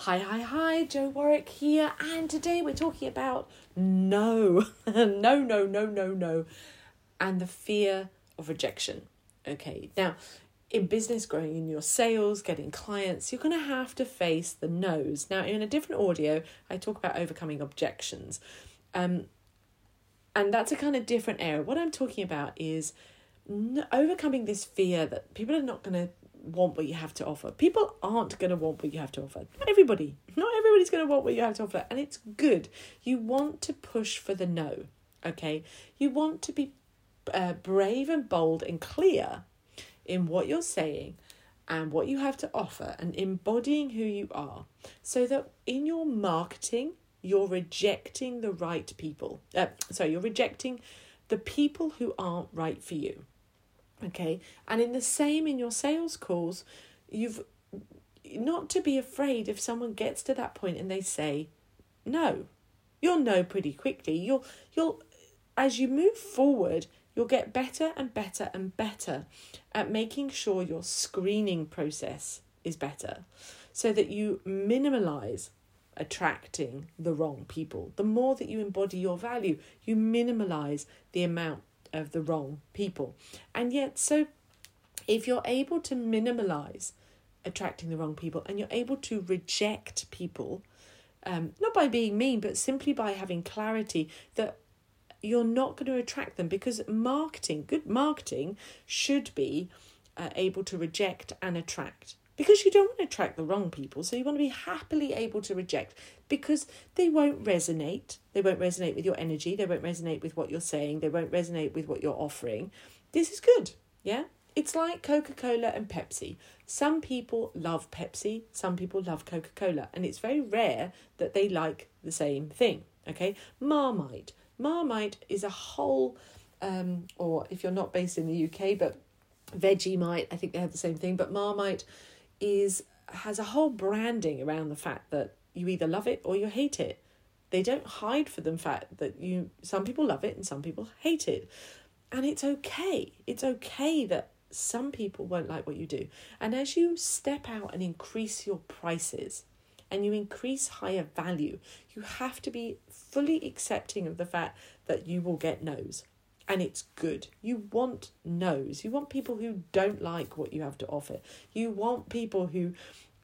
Hi, Joe Warwick here, and today we're talking about no, no, and the fear of rejection. Okay, now, in business, growing in your sales, getting clients, you're going to have to face the no's. Now, in a different audio, I talk about overcoming objections, and that's a kind of different area. What I'm talking about is overcoming this fear that people are not going to want what you have to offer. People aren't going to want what you have to offer. Not everybody's going to want what you have to offer, and it's good. You want to push for the no, okay? You want to be brave and bold and clear in what you're saying and what you have to offer and embodying who you are, so that in your marketing, you're rejecting the right people. You're rejecting the people who aren't right for you. Okay, and in the same in your sales calls, you've not to be afraid if someone gets to that point and they say no. You'll know pretty quickly. You'll as you move forward, you'll get better and better and better at making sure your screening process is better, so that you minimize attracting the wrong people. The more that you embody your value, you minimize the amount of the wrong people. And yet, so if you're able to minimize attracting the wrong people, and you're able to reject people, not by being mean, but simply by having clarity that you're not going to attract them, because good marketing should be able to reject and attract, because you don't want to attract the wrong people. So you want to be happily able to reject, because they won't resonate. They won't resonate with your energy. They won't resonate with what you're saying. They won't resonate with what you're offering. This is good. Yeah. It's like Coca-Cola and Pepsi. Some people love Pepsi. Some people love Coca-Cola. And it's very rare that they like the same thing. Okay. Marmite is a whole, or if you're not based in the UK, but Vegemite, I think they have the same thing. But Marmite has a whole branding around the fact that you either love it or you hate it. They don't hide for the fact that some people love it and some people hate it. And it's okay. It's okay that some people won't like what you do. And as you step out and increase your prices and you increase higher value, you have to be fully accepting of the fact that you will get no's. And it's good. You want no's. You want people who don't like what you have to offer. You want people who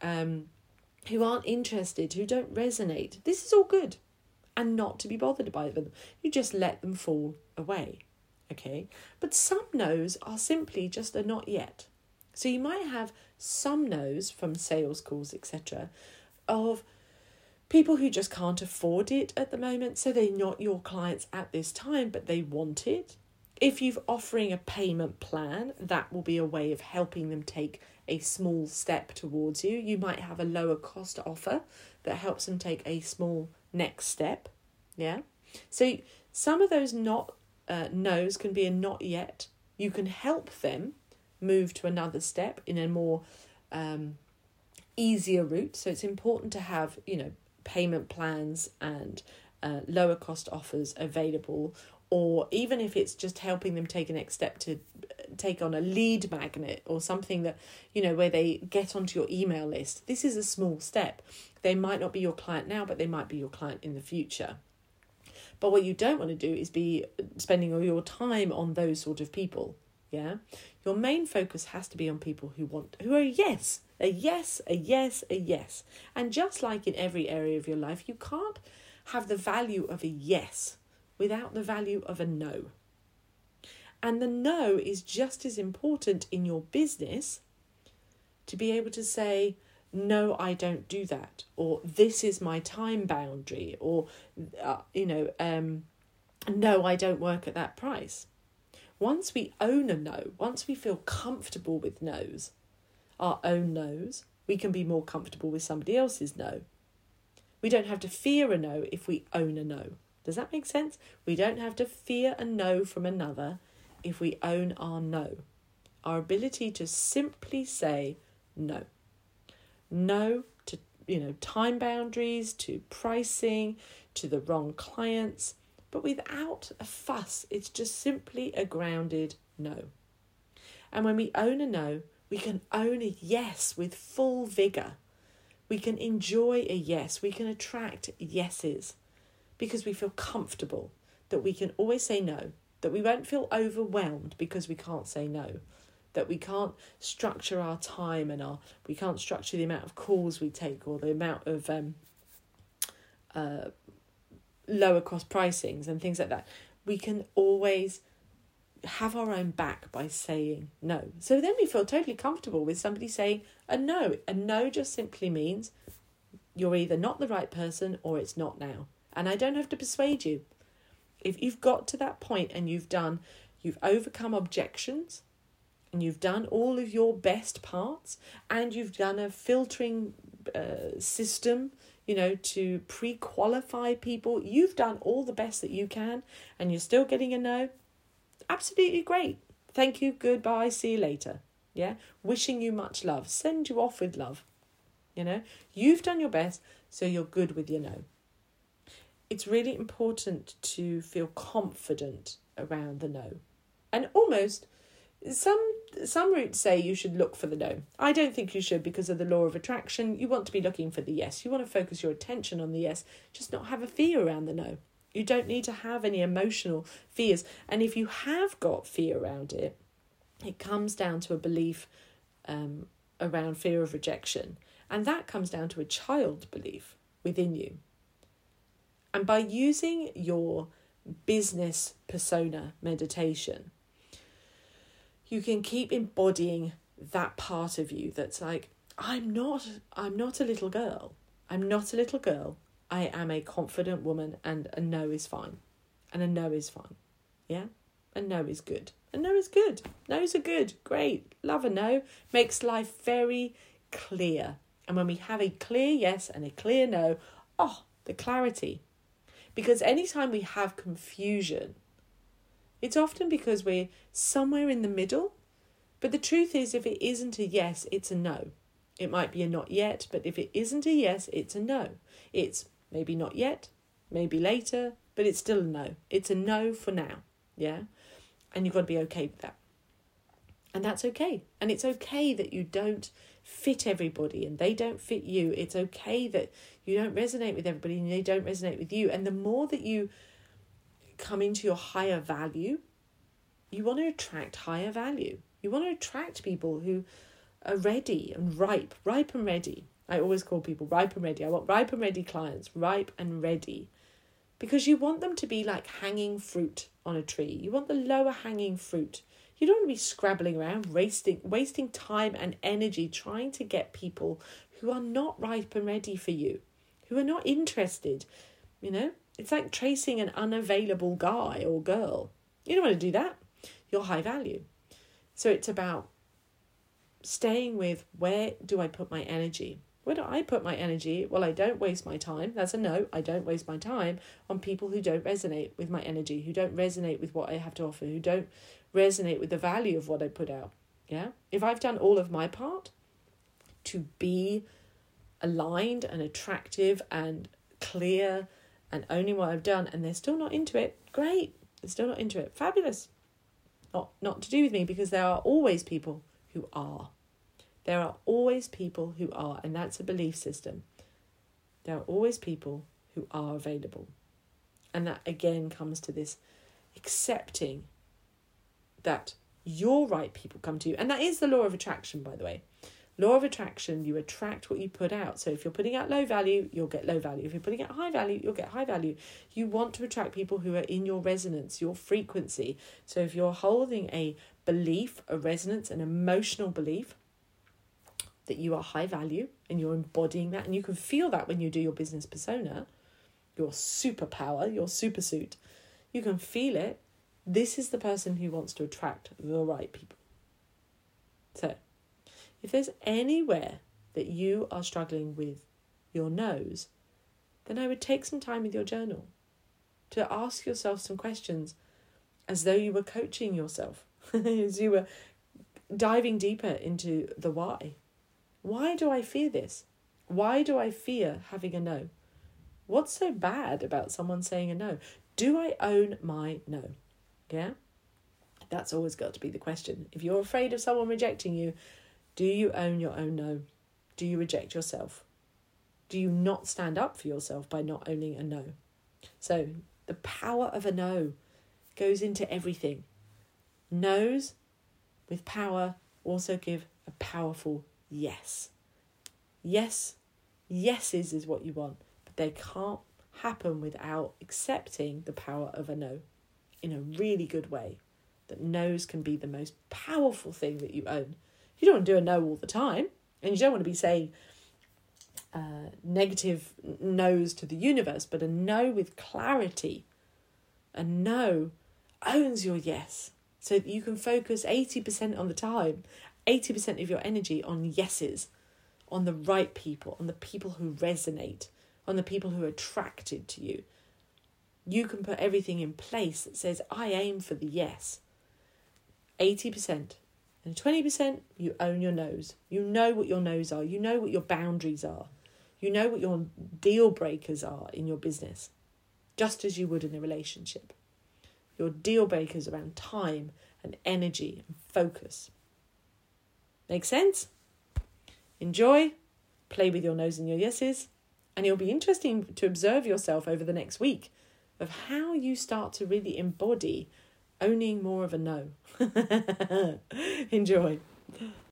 aren't interested, who don't resonate. This is all good. And not to be bothered by them. You just let them fall away. Okay? But some no's are simply just a not yet. So you might have some no's from sales calls, etc., of people who just can't afford it at the moment, so they're not your clients at this time, but they want it. If you're offering a payment plan, that will be a way of helping them take a small step towards you. You might have a lower cost offer that helps them take a small next step. Yeah. So some of those no's can be a not yet. You can help them move to another step in a more easier route. So it's important to have, payment plans and lower cost offers available, or even if it's just helping them take a next step to take on a lead magnet or something that, where they get onto your email list. This is a small step. They might not be your client now, but they might be your client in the future. But what you don't want to do is be spending all your time on those sort of people. Yeah. Your main focus has to be on people who are a yes. And just like in every area of your life, you can't have the value of a yes without the value of a no. And the no is just as important in your business, to be able to say, no, I don't do that, or this is my time boundary, or, no, I don't work at that price. Once we own a no, once we feel comfortable with no's, our own no's, we can be more comfortable with somebody else's no. We don't have to fear a no if we own a no. Does that make sense? We don't have to fear a no from another if we own our no. Our ability to simply say no. No to, time boundaries, to pricing, to the wrong clients, but without a fuss. It's just simply a grounded no. And when we own a no, we can own a yes with full vigour, We can enjoy a yes. We can attract yeses because we feel comfortable that we can always say no, that we won't feel overwhelmed because we can't say no, that we can't structure our time and we can't structure the amount of calls we take or the amount of lower cost pricings and things like that. We can always have our own back by saying no. So then we feel totally comfortable with somebody saying a no. A no just simply means you're either not the right person or it's not now. And I don't have to persuade you. If you've got to that point and you've overcome objections and you've done all of your best parts and you've done a filtering system, to pre-qualify people, you've done all the best that you can and you're still getting a no, absolutely great. Thank you, goodbye, see you later. Yeah, wishing you much love, send you off with love. You've done your best, so you're good with your no. It's really important to feel confident around the no. And almost, some routes say you should look for the no. I don't think you should because of the law of attraction. You want to be looking for the yes. You want to focus your attention on the yes, just not have a fear around the no. You don't need to have any emotional fears. And if you have got fear around it, it comes down to a belief around fear of rejection. And that comes down to a child belief within you. And by using your business persona meditation, you can keep embodying that part of you that's like, I'm not a little girl. I'm not a little girl. I am a confident woman, and a no is fine. And a no is fine. Yeah? A no is good. A no is good. No's are good. Great. Love a no. Makes life very clear. And when we have a clear yes and a clear no, the clarity. Because anytime we have confusion, it's often because we're somewhere in the middle. But the truth is, if it isn't a yes, it's a no. It might be a not yet, but if it isn't a yes, it's a no. It's maybe not yet, maybe later, but it's still a no. It's a no for now, yeah? And you've got to be okay with that. And that's okay. And it's okay that you don't fit everybody and they don't fit you. It's okay that you don't resonate with everybody and they don't resonate with you. And the more that you come into your higher value, you want to attract higher value. You want to attract people who are ready and ripe and ready. I always call people ripe and ready. I want ripe and ready clients, ripe and ready. Because you want them to be like hanging fruit on a tree. You want the lower hanging fruit. You don't want to be scrabbling around, wasting time and energy trying to get people who are not ripe and ready for you, who are not interested. It's like tracing an unavailable guy or girl. You don't want to do that. You're high value. So it's about staying with, where do I put my energy? Where do I put my energy? Well, I don't waste my time. That's a no. I don't waste my time on people who don't resonate with my energy, who don't resonate with what I have to offer, who don't resonate with the value of what I put out. Yeah. If I've done all of my part to be aligned and attractive and clear and owning what I've done, and they're still not into it, great. They're still not into it. Fabulous. Not to do with me, because there are always people who are. There are always people who are, and that's a belief system. There are always people who are available. And that again comes to this accepting that your right people come to you. And that is the law of attraction, by the way. Law of attraction, you attract what you put out. So if you're putting out low value, you'll get low value. If you're putting out high value, you'll get high value. You want to attract people who are in your resonance, your frequency. So if you're holding a belief, a resonance, an emotional belief that you are high value and you're embodying that, and you can feel that when you do your business persona, your superpower, your super suit, you can feel it. This is the person who wants to attract the right people. So if there's anywhere that you are struggling with your no's, then I would take some time with your journal to ask yourself some questions as though you were coaching yourself, as you were diving deeper into the why. Why do I fear this? Why do I fear having a no? What's so bad about someone saying a no? Do I own my no? Yeah? That's always got to be the question. If you're afraid of someone rejecting you, do you own your own no? Do you reject yourself? do you not stand up for yourself by not owning a no? So the power of a no goes into everything. No's with power also give a powerful yes. Yeses is what you want, but they can't happen without accepting the power of a no in a really good way. That no's can be the most powerful thing that you own. You don't want to do a no all the time, and you don't want to be saying negative no's to the universe, but a no with clarity. A no owns your yes, so that you can focus 80% on the time, 80% of your energy on yeses, on the right people, on the people who resonate, on the people who are attracted to you. You can put everything in place that says, I aim for the yes. 80%. And 20%, you own your no's. You know what your no's are. You know what your boundaries are. You know what your deal breakers are in your business, just as you would in a relationship. Your deal breakers around time and energy and focus. Make sense? Enjoy, play with your no's and your yeses, and it'll be interesting to observe yourself over the next week of how you start to really embody owning more of a no. Enjoy.